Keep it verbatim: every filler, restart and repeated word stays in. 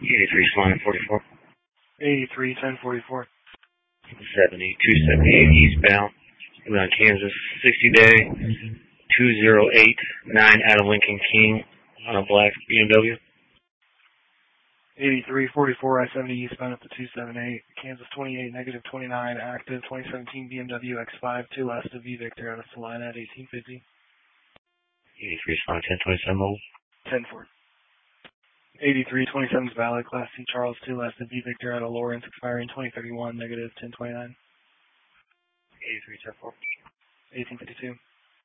eighty-three, Slime, forty-four. eighty-three, ten forty-four. seventy, two seventy-eight eastbound. Coming on Kansas, sixty day, two zero eight nine out of Lincoln King on a black B M W. eighty-three, forty-four, I seventy eastbound up to two seventy-eight. Kansas twenty-eight, negative twenty-nine, active, twenty seventeen B M W X five, two last of V Victor out of Salina at eighteen fifty. eighty-three, Slime, ten twenty-seven mobile. ten four. eighty-three, twenty-seven is valid, Class C Charles, two last of V Victor out of Lawrence, expiring twenty thirty-one, negative ten twenty-nine. eighty-three, ten four. eighteen fifty-two.